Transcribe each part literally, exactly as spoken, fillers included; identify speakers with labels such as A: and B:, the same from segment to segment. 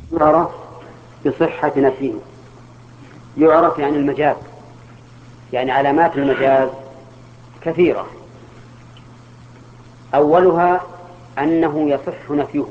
A: يعرف بصحة نفيه. يعرف يعني المجاز، يعني علامات المجاز كثيرة. أولها أنه يصح نفيه.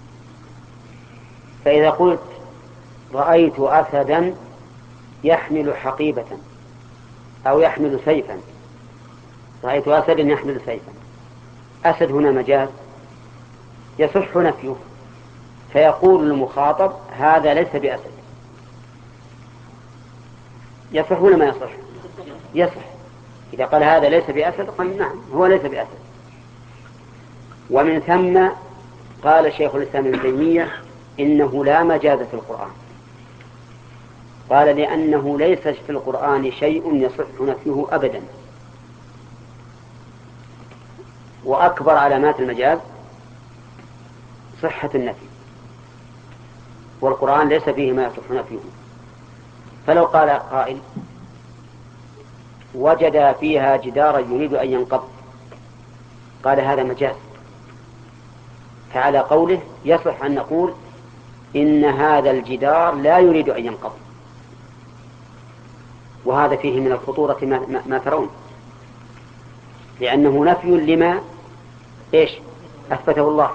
A: فإذا قلت رأيت أسدا يحمل حقيبة أو يحمل سيفا، رأيت أسدا يحمل سيفا، أسد هنا مجاز يصح نفيه، فيقول المخاطب هذا ليس بأسد. يصح ولا ما يصح؟ يصح. إذا قال هذا ليس بأسد قال نعم هو ليس بأسد. ومن ثم قال شيخ الإسلام ابن تيمية إنه لا مجاز في القرآن. قال لأنه ليس في القرآن شيء يصح نفيه أبدا. وأكبر علامات المجاز صحة النفي، والقرآن ليس فيه ما يصح نفيه. فلو قال قائل وجد فيها جدارا يريد أن ينقض، قال هذا مجاز، فعلى قوله يصح أن نقول إن هذا الجدار لا يريد أن ينقض. وهذا فيه من الخطورة ما, ما, ما ترون، لأنه نفي لما إيش أثبته الله.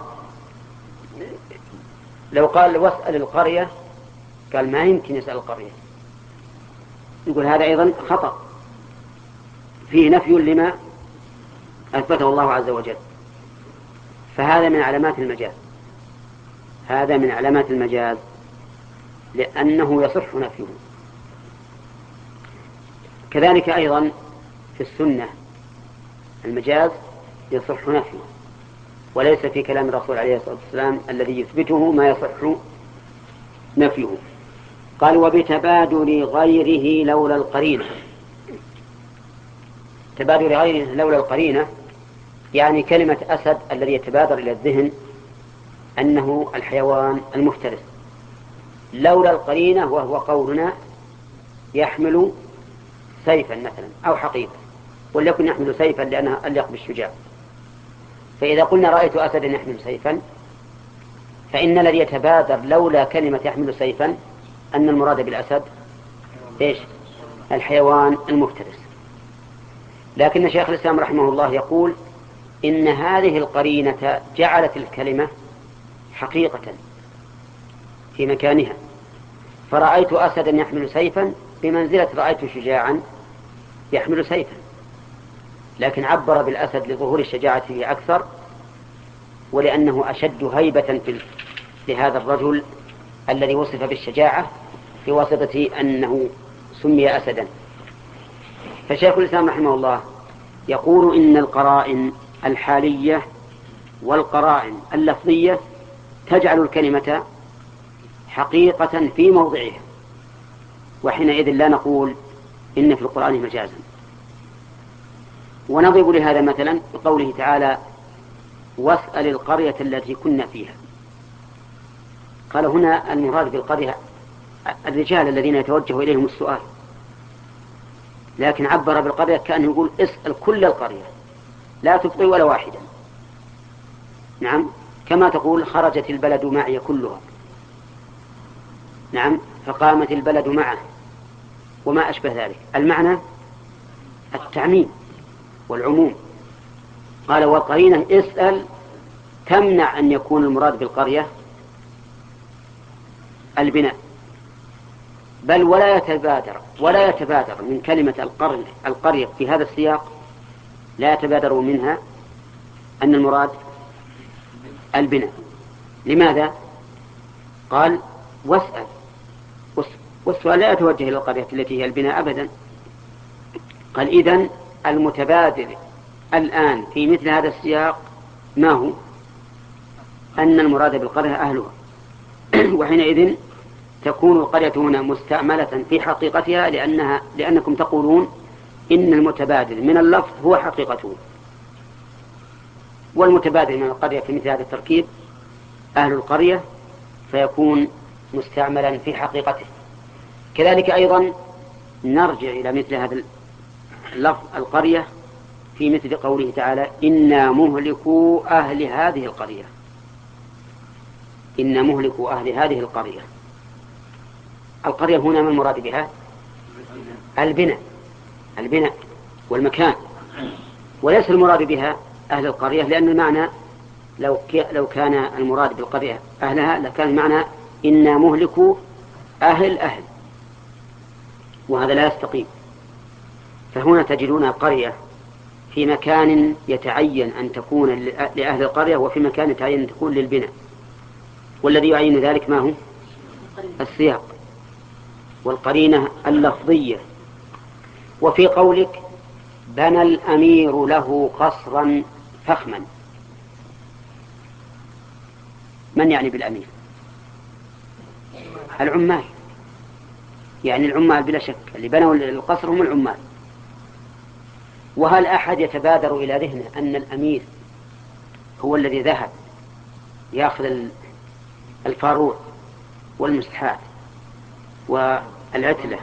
A: لو قال واسأل القرية، قال ما يمكن يسأل القرية، يقول هذا أيضا خطأ، فيه نفي لما أثبته الله عز وجل. فهذا من علامات المجاز، هذا من علامات المجاز لأنه يصح نفيه. كذلك أيضا في السنة المجاز يصح نفيه، وليس في كلام الرسول عليه الصلاة والسلام الذي يثبته ما يصح نفيه. قال وبتبادل غيره لولا القرينة. تبادل غيره لولا القرينة يعني كلمة أسد الذي يتبادر إلى الذهن أنه الحيوان المفترس، لولا القرينة وهو قولنا يحمل سيفا مثلا أو حقيبة، وليكن يحمل سيفا لأنها أليق بالشجاع. فإذا قلنا رأيت أسدا يحمل سيفا، فإن الذي يتبادر لولا كلمة يحمل سيفا أن المراد بالأسد إيش؟ الحيوان المفترس. لكن شيخ الإسلام رحمه الله يقول إن هذه القرينة جعلت الكلمة حقيقة في مكانها، فرأيت أسدا يحمل سيفا بمنزلة رأيت شجاعا يحمل سيفا، لكن عبر بالأسد لظهور الشجاعة فيه أكثر، ولأنه أشد هيبة لهذا الرجل الذي وصف بالشجاعة بواسطة أنه سمي أسدا. فشيخ الإسلام رحمه الله يقول إن القرائن الحالية والقرائن اللفظية تجعل الكلمة حقيقة في موضعها، وحينئذ لا نقول إن في القرآن مجازا. ونضرب لهذا مثلا بقوله تعالى واسأل القرية التي كنا فيها. قال هنا المراد بالقرية الرجال الذين يتوجه إليهم السؤال، لكن عبر بالقرية كأنه يقول اسأل كل القرية لا تبقي ولا واحدا. نعم، كما تقول خرجت البلد معي كلها، نعم، فقامت البلد معه وما أشبه ذلك. المعنى التعميم والعموم. قال والقرينة اسأل تمنع أن يكون المراد بالقرية البناء، بل ولا يتبادر ولا يتبادر من كلمة القرن القرية في هذا السياق، لا يتبادر منها أن المراد البناء. لماذا؟ قال واسأل، والسؤال لا يتوجه إلى القرية التي هي البناء أبدا. قال إذن المتبادر الآن في مثل هذا السياق ما هو؟ أن المراد بالقرية أهلها، وحينئذ تكون القرية هنا مستعملة في حقيقتها، لأنها لأنكم تقولون إن المتبادل من اللفظ هو حقيقته، والمتبادل من القرية في مثل هذا التركيب أهل القرية، فيكون مستعملا في حقيقته. كذلك أيضا نرجع إلى مثل هذا اللفظ القرية في مثل قوله تعالى إنا مهلكو أهل هذه القرية. إن مهلكوا أهل هذه القرية. القرية هنا ما المراد بها؟ البناء البناء والمكان، وليس المراد بها أهل القرية، لأن المعنى لو لو كان المراد بالقرية أهلها لكان المعنى إن مهلكوا أهل أهل، وهذا لا يستقيم. فهنا تجدون القرية في مكان يتعين أن تكون لأهل القرية، وفي مكان يتعين أن تكون للبناء، والذي يعين ذلك ما هو؟ السياق والقرينة اللفظية. وفي قولك بنى الأمير له قصرا فخما، من يعني بالأمير؟ العمال، يعني العمال بلا شك، اللي بنوا القصر هم العمال. وهل أحد يتبادر إلى ذهنه أن الأمير هو الذي ذهب يأخذ الفاروع والمسحات والعتلة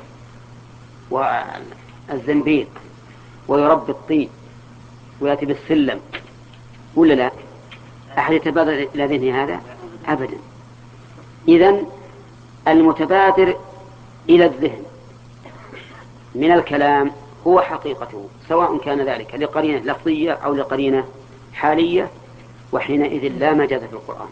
A: والزنبيل ويربي الطين ويأتي بالسلم، ولا لا؟ أحد يتبادر إلى ذهنه هذا؟ أبدا. إذن المتبادر إلى الذهن من الكلام هو حقيقته، سواء كان ذلك لقرينة لفظية أو لقرينة حالية، وحينئذ لا مجاز في القرآن.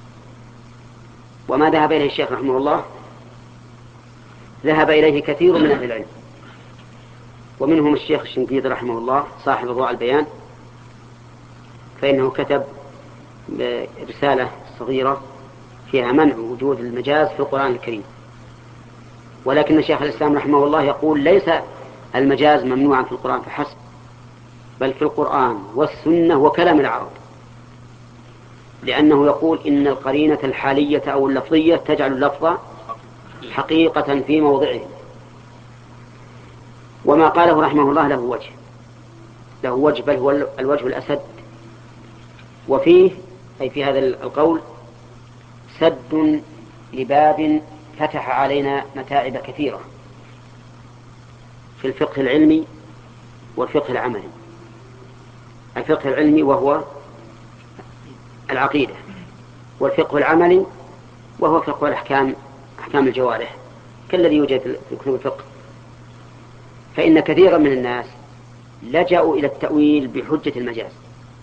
A: وما ذهب إليه الشيخ رحمه الله ذهب إليه كثير من أهل العلم، ومنهم الشيخ الشنقيطي رحمه الله صاحب ضوء البيان، فإنه كتب رسالة صغيرة فيها منع وجود المجاز في القرآن الكريم. ولكن الشيخ الإسلام رحمه الله يقول ليس المجاز ممنوعا في القرآن فحسب، بل في القرآن والسنة وكلام العرب، لأنه يقول إن القرينة الحالية أو اللفظية تجعل اللفظ حقيقة في موضعه. وما قاله رحمه الله له وجه له وجه بل هو الوجه الأسد، وفيه أي في هذا القول سد لباب فتح علينا متاعب كثيرة في الفقه العلمي والفقه العملي. الفقه العلمي وهو العقيدة، والفقه العملي وهو فقه الأحكام، أحكام الجوارح كالذي يوجد في كتب الفقه. فإن كثيرا من الناس لجأوا إلى التأويل بحجة المجاز،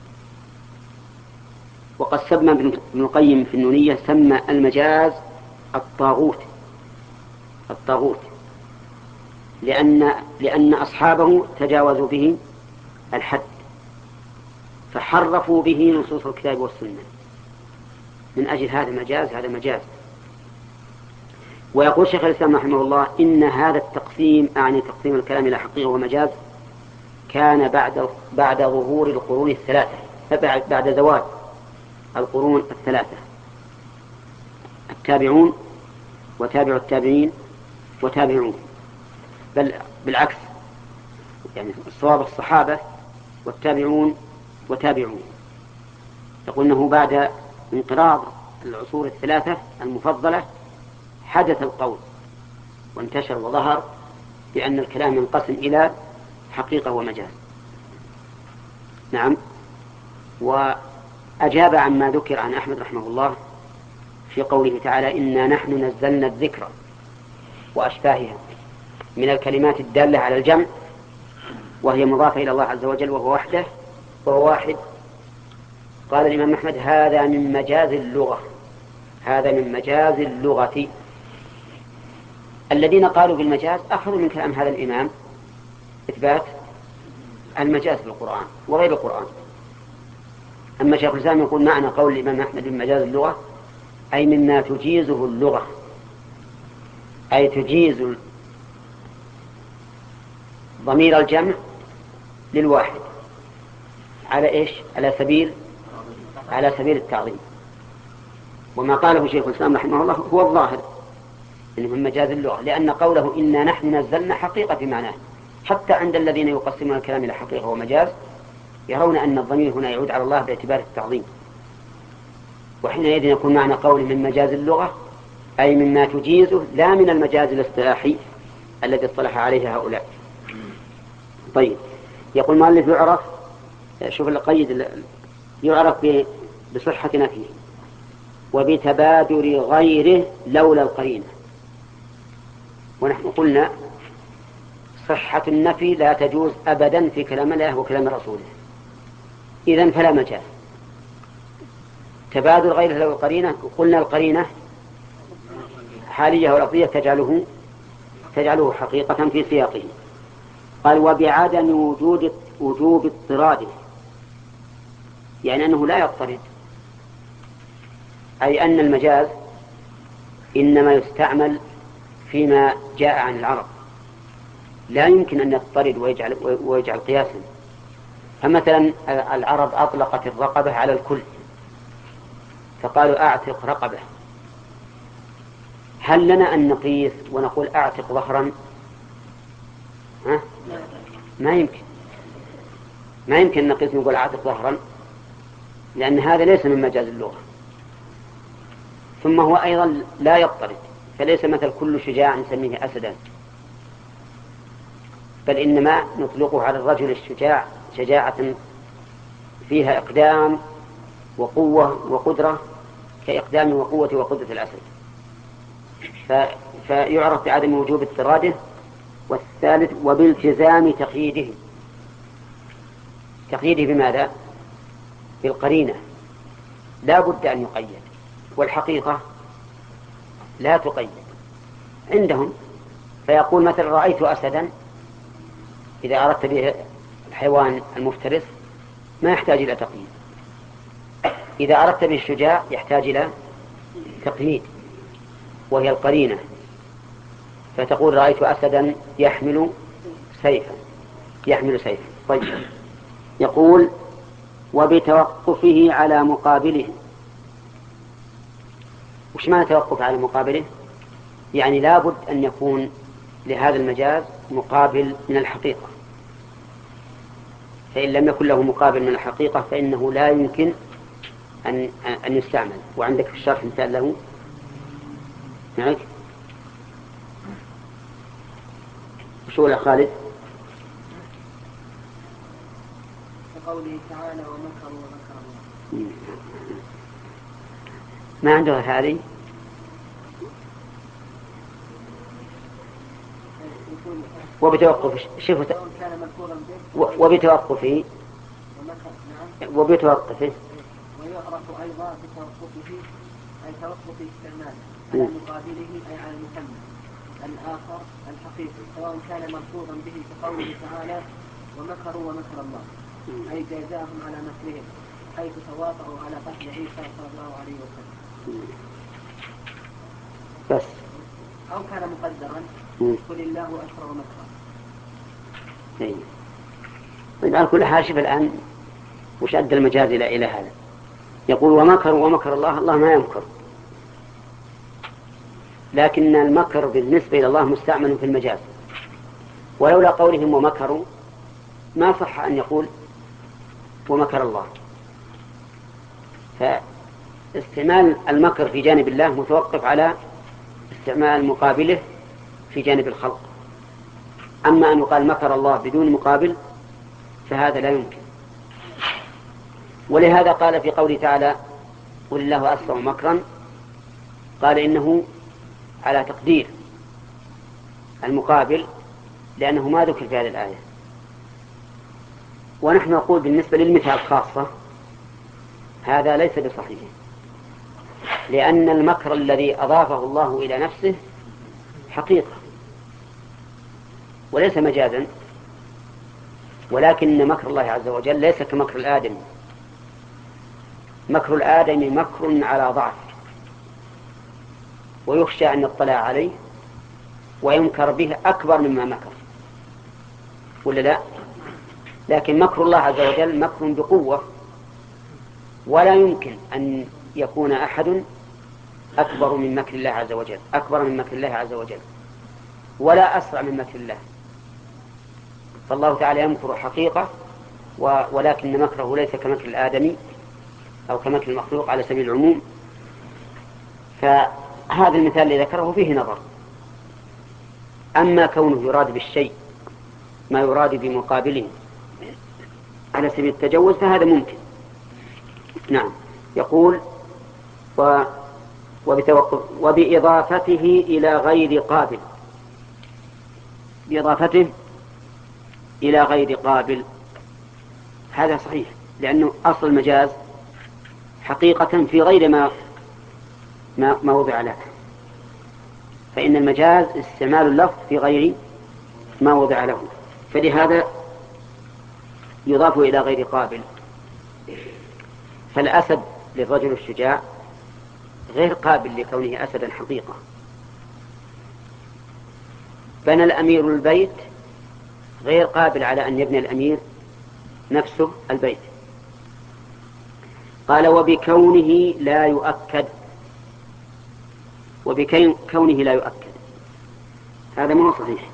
A: وقد سمى ابن القيم في النونية سمى المجاز الطاغوت الطاغوت لأن لأن أصحابه تجاوزوا به الحد، فحرفوا به نصوص الكتاب والسنة. من أجل هذا المجاز هذا مجاز. ويقول شيخ الإسلام رحمه الله إن هذا التقسيم، أعني تقسيم الكلام إلى حقيقة ومجاز، كان بعد بعد ظهور القرون الثلاثة، بعد زوال القرون الثلاثة، التابعون وتابع التابعين وتابعون، بل بالعكس، يعني الصواب الصحابة والتابعون وتابعون. يقول أنه بعد انقراض العصور الثلاثة المفضلة حدث القول وانتشر وظهر بأن الكلام ينقسم إلى حقيقة ومجاز. نعم. وأجاب عما ذكر عن أحمد رحمه الله في قوله تعالى إنا نحن نزلنا الذكر وأشباهها من الكلمات الدالة على الجمع، وهي مضافة إلى الله عز وجل وهو وحده وهو واحد. قال الإمام أحمد هذا من مجاز اللغة، هذا من مجاز اللغة. الذين قالوا بالمجاز أخذوا من كلام هذا الإمام إثبات المجاز في القرآن وغير القرآن. أما شيخ الإسلام يقول معنى قول الإمام أحمد من مجاز اللغة أي مما تجيزه اللغة، أي تجيز ضمير الجمع للواحد على إيش؟ على سبيل على سبيل التعظيم. وما قاله شيخ الإسلام رحمه الله هو الظاهر إنه من مجاز اللغة، لأن قوله إنا نحن نزلنا حقيقة في معناه. حتى عند الذين يقسمون الكلام إلى حقيقة ومجاز يرون أن الضمير هنا يعود على الله باعتبار التعظيم، وحينئذ يكون معنى قول من مجاز اللغة أي مما تجيزه، لا من المجاز الاصطلاحي الذي اصطلح عليه هؤلاء. طيب، يقول مؤلف يعرف، شوف القيد، يعرف بصحة نفيه وبتبادر غيره لولا القرينة. ونحن قلنا صحة النفي لا تجوز أبدا في كلام الله وكلام رسوله، إذن فلا مجال. تبادر غيره لولا القرينة، قلنا القرينة حالية ولفظية تجعله تجعله حقيقة في سياقه. قال وبعدم وجود وجوب اضطراده، يعني أنه لا يضطرد، أي أن المجاز إنما يستعمل فيما جاء عن العرب، لا يمكن أن يضطرد ويجعل, ويجعل قياسا. فمثلا العرب أطلقت الرقبة على الكل فقالوا أعتق رقبة، هل لنا أن نقيس ونقول أعتق ظهرا؟ ها؟ ما يمكن ما يمكن أن نقيس ونقول أعتق ظهرا، لأن هذا ليس من مجاز اللغة. ثم هو أيضا لا يضطرد، فليس مثل كل شجاع نسميه أسدا، بل إنما نطلقه على الرجل الشجاع شجاعة فيها إقدام وقوة وقدرة كإقدام وقوة وقدرة الأسد، فيعرف بعدم وجوب اضطراده. والثالث وبالتزام تقييده، تقييده بماذا؟ بالقرينة، لا بد أن يقيد، والحقيقة لا تقيد عندهم. فيقول مثلا رأيت أسدا، إذا أردت به الحيوان المفترس ما يحتاج إلى تقييد، إذا أردت به الشجاع يحتاج إلى تقييد وهي القرينة. فتقول رأيت أسدا يحمل سيفا يحمل سيفا. طيب، يقول وبتوقفه على مقابله. وش معنى توقف على مقابله؟ يعني لا بد أن يكون لهذا المجاز مقابل من الحقيقة، فإن لم يكن له مقابل من الحقيقة فإنه لا يمكن أن أن يستعمل. وعندك في الشرح مثال له. معك شو يا خالد؟
B: قوله تعالى ومكروا ومكر الله.
A: ما عنده هذه. وبتوقف شوفوا وبتوقفه وبتوقفه
B: ويعرف أيضا بتوقفه أي توقف استعماله على مقابله أي على المسمى الآخر الحقيقي، سواء كان ملفوظا به كقوله تعالى ومكروا ومكر الله، أي جازاهم على مكرهم حيث تواطؤوا على قتل عيسى صلى الله عليه وسلم،
A: بس
B: أو كان مقدرا قل الله أسرع مكرا.
A: طيب، على كل حال شوف الآن وش أدى المجاز إلى إلى هذا. يقول ومكروا ومكر الله، الله ما يمكر، لكن المكر بالنسبة إلى الله مستعمل في المجاز. ولولا قولهم ومكروا ما صح أن يقول ومكر الله. فاستعمال المكر في جانب الله متوقف على استعمال مقابله في جانب الخلق. أما أن يقال مكر الله بدون مقابل فهذا لا يمكن. ولهذا قال في قوله تعالى قل الله أسرع مكرا، قال إنه على تقدير المقابل لأنه ما ذكر في هذه الآية. ونحن نقول بالنسبة للمثال خاصة هذا ليس بصحيح، لأن المكر الذي أضافه الله إلى نفسه حقيقة وليس مجازا، ولكن مكر الله عز وجل ليس كمكر الآدم. مكر الآدم مكر على ضعف ويخشى أن يطلع عليه وينكر به أكبر مما مكر، ولا لا؟ لكن مكر الله عز وجل مكر بقوة، ولا يمكن أن يكون أحد أكبر من مكر الله عز وجل أكبر من مكر الله عز وجل ولا أسرع من مكر الله. فالله تعالى يمكر حقيقة، ولكن مكره ليس كمكر الآدمي أو كمكر المخلوق على سبيل العموم. فهذا المثال الذي ذكره فيه نظر. أما كونه يراد بالشيء ما يراد بمقابله على سبيل التجوز فهذا ممكن. نعم. يقول و وبتوقف وبإضافته إلى غير قابل، بإضافته إلى غير قابل. هذا صحيح، لأنه أصل المجاز حقيقة في غير ما ما وضع له، فإن المجاز استعمال اللفظ في غير ما وضع له، فلهذا يضاف إلى غير قابل. فالأسد للرجل الشجاع غير قابل لكونه أسدا حقيقة. بنى الأمير البيت غير قابل على أن يبني الأمير نفسه البيت. قال وبكونه لا يؤكد، وبكونه لا يؤكد هذا ما هو صحيح،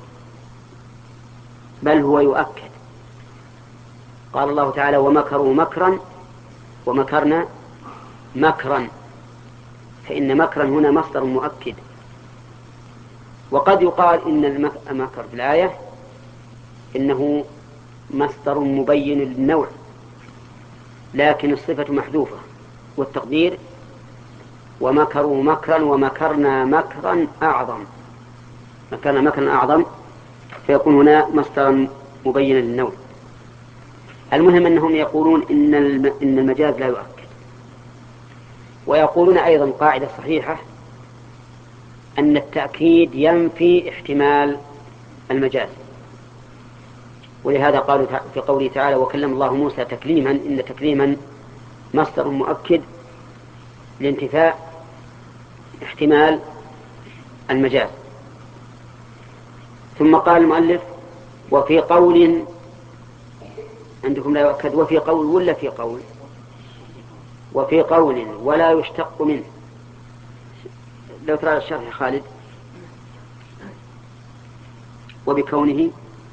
A: بل هو يؤكد. قال الله تعالى ومكروا مكرا ومكرنا مكرا، فإن مكرا هنا مصدر مؤكد. وقد يقال إن المكر في الآية إنه مصدر مبين للنوع، لكن الصفة محذوفة، والتقدير ومكروا مكرا ومكرنا مكرا أعظم، مكرنا مكرا أعظم، فيكون هنا مصدرا مبينا للنوع. المهم أنهم يقولون إن إن المجاز لا يؤكد، ويقولون أيضا قاعدة صحيحة أن التأكيد ينفي احتمال المجاز، ولهذا قالوا في قوله تعالى وكلم الله موسى تكليما، إن تكليما مصدر مؤكد لانتفاء احتمال المجاز. ثم قال المؤلف وفي قول، عندكم لا يؤكد وفي قول ولا في قول؟ وفي قول ولا يشتق منه. لو ترى الشرح يا خالد. وبكونه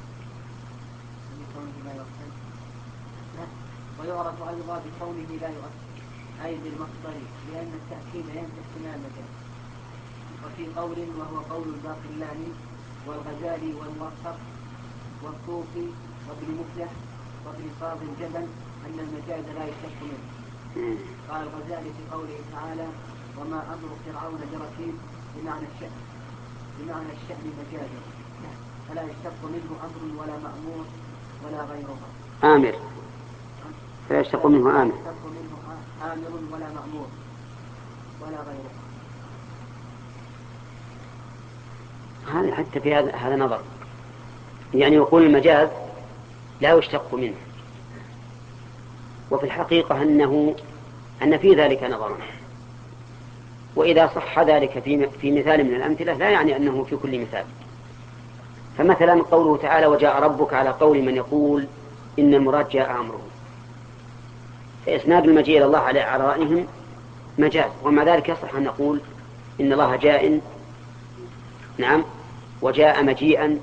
B: ويعرف أيضا بكونه لا يؤكد أي بالمصدر، لأن التأكيد ينفي احتمال المجاز. وفي قول وهو قول الباقلاني والغزالي والمرخص والصوفي وابن مفلح وابن صاغ الجبل أن المجاز لا يشتق منه. قال الغزالي في قوله تعالى وما أمر فرعون برشيد بمعنى الشأن، بمعنى الشأن مجازا، فلا يشتق منه أمر ولا مأمور ولا غيرها.
A: آمر، فلا يشتق منه آمر،
B: يشتق منه آمر ولا مأمور ولا غيرها.
A: هذا حتى في هذا هذا نظر، يعني يقول المجاز لا يشتق منه، وفي الحقيقة أنه أن في ذلك نظرا، وإذا صح ذلك في في مثال من الأمثلة لا يعني أنه في كل مثال. فمثلا قوله تعالى وجاء ربك على قول من يقول إن المراد جاء أمره، فإسناد المجيء إلى الله على رأيهم مجاز، ومع ذلك يصح أن نقول إن الله جاء، نعم، وجاء مجيئا،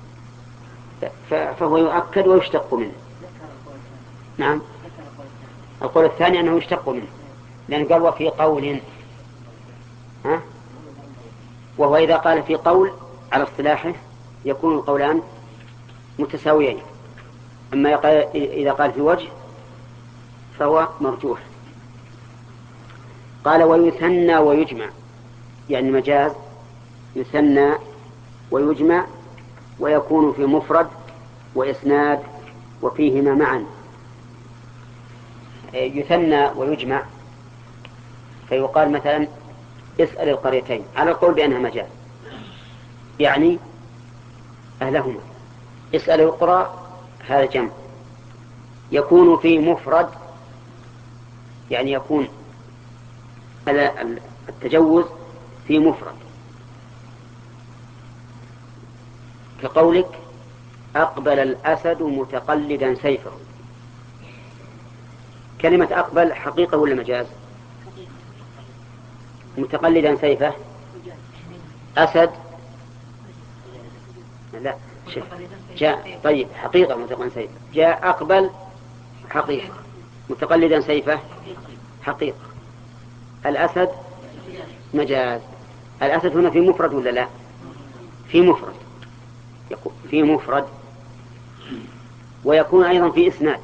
A: فهو يؤكد ويشتق منه. نعم، القول الثاني أنه يشتق منه، لأن قال وفي قول، ها؟ وهو إذا قال في قول على اصطلاحه يكون القولان متساويين، أما إذا قال في وجه فهو مرجوح. قال ويثنى ويجمع، يعني المجاز يثنى ويجمع ويكون في مفرد وإسناد وفيهما معا. يثنى ويجمع فيقال مثلا اسأل القريتين على القول بأنها مجاز، يعني أهلهما. اسأل القرى هذا جمع، يكون في مفرد، يعني يكون التجوز في مفرد، كقولك أقبل الأسد متقلدا سيفه. كلمة أقبل حقيقة ولا مجاز؟ متقلدا سيفه أسد لا شف. جاء طيب حقيقة متقلدا سيفه، جاء أقبل حقيقة، متقلدا سيفه حقيقة. الأسد مجاز. الأسد هنا في مفرد ولا لا؟ في مفرد، في مفرد، ويكون أيضا في إسناد،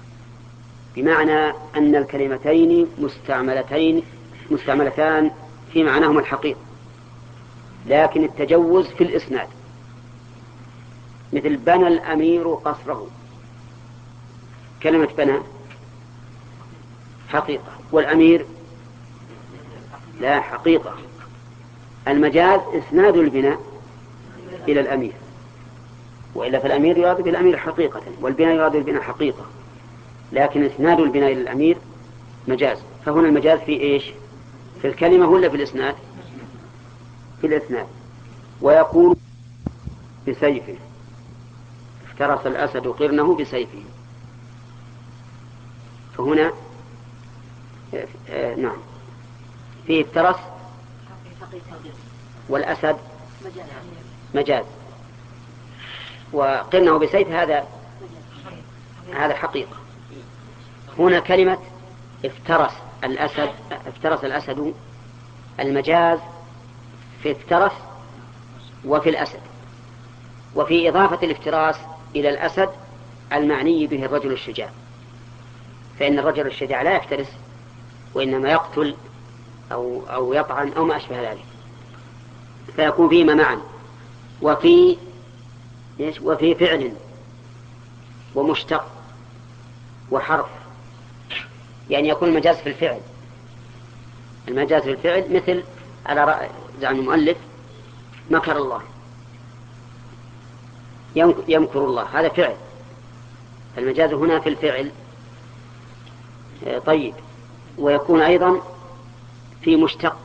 A: بمعنى أن الكلمتين مستعملتين مستعملتان في معناهما الحقيقة، لكن التجوز في الإسناد، مثل بنى الأمير قصره، كلمة بنى حقيقة، والأمير لا حقيقة. المجاز إسناد البناء إلى الأمير، وإلا فالأمير يراد بالأمير حقيقة، والبناء يراد بالبناء حقيقة، لكن إسناد البناء إلى الأمير مجاز. فهنا المجاز في إيش؟ في الكلمة ولا في الإسناد؟ في الإسناد. ويكون بسيفه، افترس الأسد قرنه بسيفه، فهنا آه نعم فيه افترس، والأسد مجاز، وقرنه بسيف هذا هذا حقيقة. هنا كلمة افترس الأسد، افترس الأسد، المجاز في افترس وفي الأسد، وفي إضافة الافتراس إلى الأسد المعني به الرجل الشجاع، فإن الرجل الشجاع لا يفترس، وإنما يقتل أو, أو يطعن أو ما أشبه ذلك، فيكون فيما معا. وفي وفي فعل ومشتق وحرف، يعني يكون المجاز في الفعل، المجاز في الفعل مثل على رأي زعم المؤلف مكر الله، يمكر الله، هذا فعل، المجاز هنا في الفعل. طيب، ويكون أيضا في مشتق،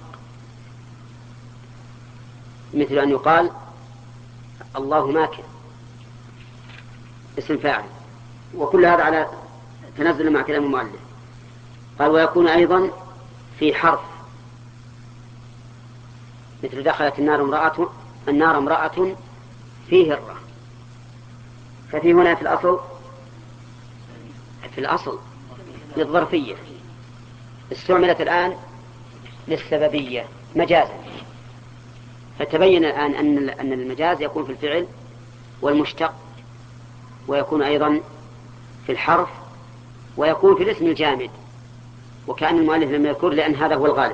A: مثل أن يقال الله ماكر، اسم فاعل، وكل هذا على تنزل مع كلام المؤلف. قال ويكون أيضا في حرف، مثل دخلت النار امرأة النار امرأة في هرة، ففي هنا في الأصل في الأصل للظرفية، استعملت الآن للسببية مجازا، فتبين الآن أن أن المجاز يكون في الفعل والمشتق، ويكون أيضا في الحرف، ويكون في الاسم الجامد، وكأن المؤلف لم يذكر لأن هذا هو الغالب.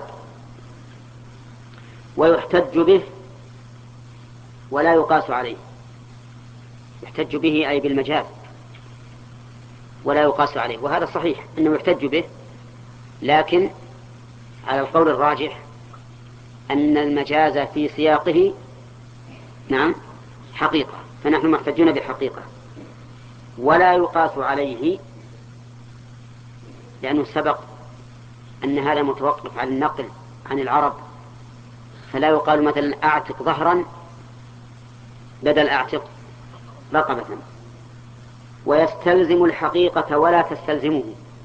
A: ويحتج به ولا يقاس عليه، يحتج به أي بالمجاز ولا يقاس عليه، وهذا صحيح أنه يحتج به، لكن على القول الراجح أن المجاز في سياقه نعم حقيقة، فنحن محتجون بالحقيقة، ولا يقاس عليه لأنه سبق أن هذا متوقف على النقل عن العرب، فلا يقال مثلا أعتق ظهرا بدل أعتق رقبة. ويستلزم الحقيقة ولا تستلزمه،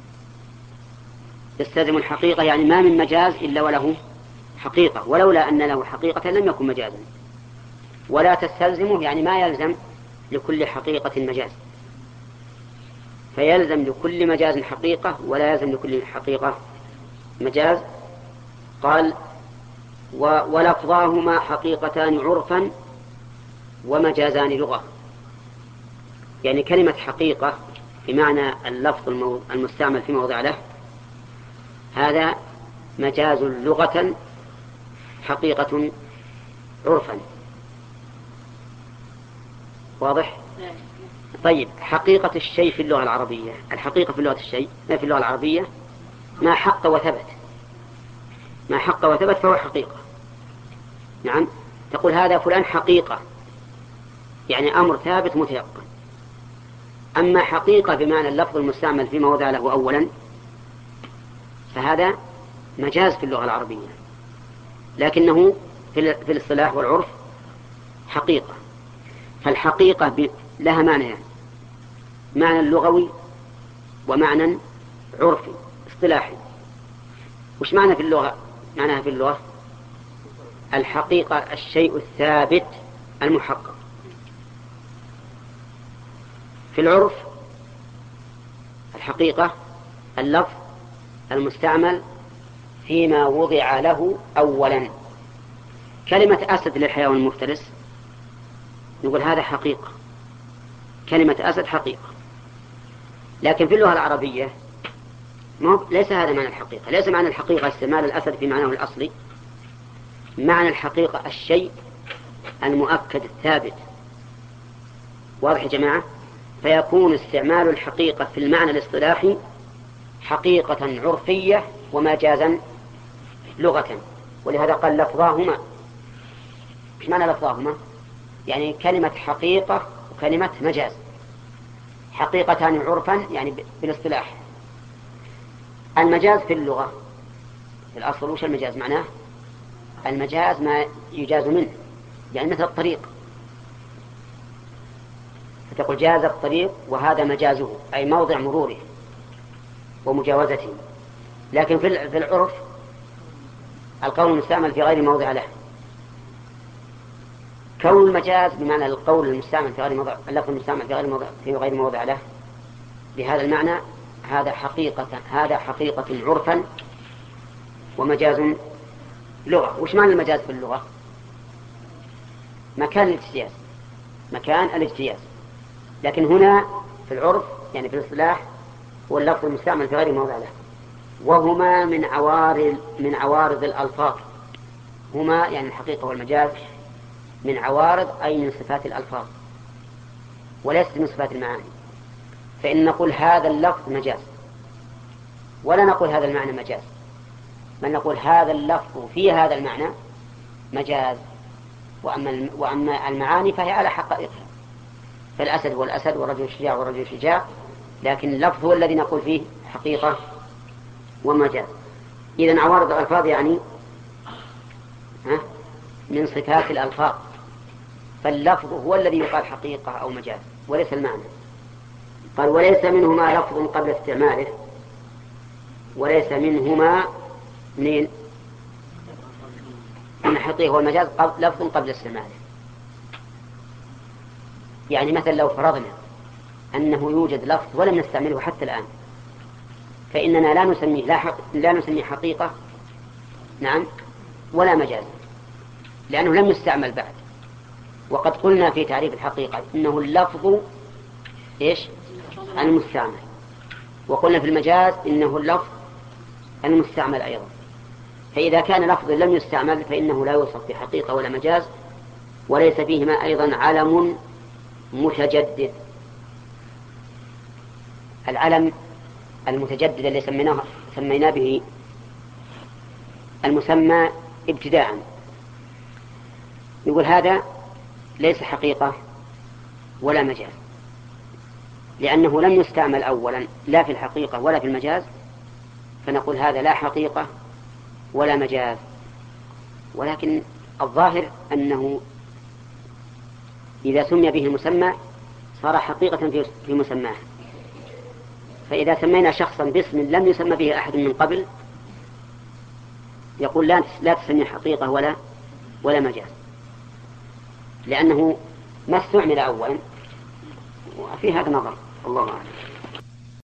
A: يستلزم الحقيقة يعني ما من مجاز إلا وله حقيقة، ولولا أن له حقيقة لم يكن مجازا. ولا تستلزمه يعني ما يلزم لكل حقيقة مجاز، فيلزم لكل مجاز حقيقة ولا يلزم لكل حقيقة مجاز. قال ولفظاهما حقيقتان عرفا ومجازان لغة، يعني كلمة حقيقة بمعنى اللفظ المستعمل في موضع له، هذا مجاز لغة، حقيقة عرفا. واضح؟ طيب، حقيقة الشيء في اللغة العربية، الحقيقة في لغة الشيء في اللغة العربية ما حق وثبت، ما حق وثبت فهو حقيقة. نعم، تقول هذا فلان حقيقة، يعني أمر ثابت متيقن. أما حقيقة بمعنى اللفظ المستعمل في موضع له أولا، فهذا مجاز في اللغة العربية، لكنه في الاصطلاح والعرف حقيقة. فالحقيقة لها معنى، معنى اللغوي ومعنى عرفي اصطلاحي. وش معنى في اللغة؟ معناها في اللغة الحقيقة الشيء الثابت المحقق. في العرف الحقيقة اللفظ المستعمل فيما وضع له أولا. كلمة أسد للحيوان المفترس نقول هذا حقيقة، كلمة أسد حقيقة. لكن في اللغة العربية ليس هذا معنى الحقيقة، ليس معنى الحقيقة استعمال الأسد في معناه الأصلي، معنى الحقيقة الشيء المؤكد الثابت. واضح يا جماعة؟ فيكون استعمال الحقيقة في المعنى الاصطلاحي حقيقة عرفية ومجازا لغة. ولهذا قال لفظاهما. مش معنى لفظاهما؟ يعني كلمة حقيقة وكلمة مجاز. حقيقتان عرفا يعني بالاصطلاح. المجاز في اللغة في الأصل وش المجاز معناه؟ المجاز ما يجاز منه، يعني مثل الطريق، فتقول جاز الطريق وهذا مجازه أي موضع مروره ومجاوزته. لكن في العرف القول المستعمل في غير موضع له. كون المجاز بمعنى القول المستعمل في غير موضع، اللفظ المستعمل في غير موضع في غير موضع له بهذا المعنى، هذا حقيقة هذا حقيقة عرفا ومجاز لغة. وش معنى المجاز في اللغة؟ مكان الاجتياز، مكان الاجتياز. لكن هنا في العرف يعني في الاصطلاح هو اللفظ المستعمل في غير موضع له. وهما من عوارض من عوارض الألفاظ. هما يعني الحقيقة والمجاز من عوارض أي من صفات الألفاظ وليست من صفات المعاني. فإن نقول هذا اللفظ مجاز ولا نقول هذا المعنى مجاز، بل نقول هذا اللفظ في هذا المعنى مجاز. وأما وأما المعاني فهي على حقائقها، فالأسد هو الأسد والرجل الشجاع والرجل الشجاع، لكن اللفظ هو الذي نقول فيه حقيقة ومجاز. إذن عوارض الألفاظ يعني ها من صفات الألفاظ، فاللفظ هو الذي يقال حقيقة أو مجاز وليس المعنى. قال وليس منهما لفظ قبل استعماله. وليس منهما من من الحقيقة والمجاز لفظ قبل استعماله. يعني مثلا لو فرضنا أنه يوجد لفظ ولم نستعمله حتى الآن، فإننا لا نسميه لا, حق... لا نسميه حقيقة نعم ولا مجاز، لأنه لم يستعمل بعد. وقد قلنا في تعريف الحقيقة إنه اللفظ إيش المستعمل، وقلنا في المجاز إنه اللفظ المستعمل أيضا. فإذا كان لفظ لم يستعمل فإنه لا يوصف بحقيقة ولا مجاز، وليس فيهما أيضا علم متجدد. العلم المتجدد اللي سميناه سمينا به المسمى ابتداء، يقول هذا ليس حقيقة ولا مجاز، لأنه لم يستعمل أولا لا في الحقيقة ولا في المجاز، فنقول هذا لا حقيقة ولا مجاز. ولكن الظاهر أنه إذا سمي به المسمى صار حقيقة في مسماه. فإذا سمينا شخصا باسم لم يسمى به أحد من قبل يقول لا لا تسمي حقيقة ولا ولا مجاز، لأنه ما استعمل أولا. وفي هذا نظر، الله أعلم.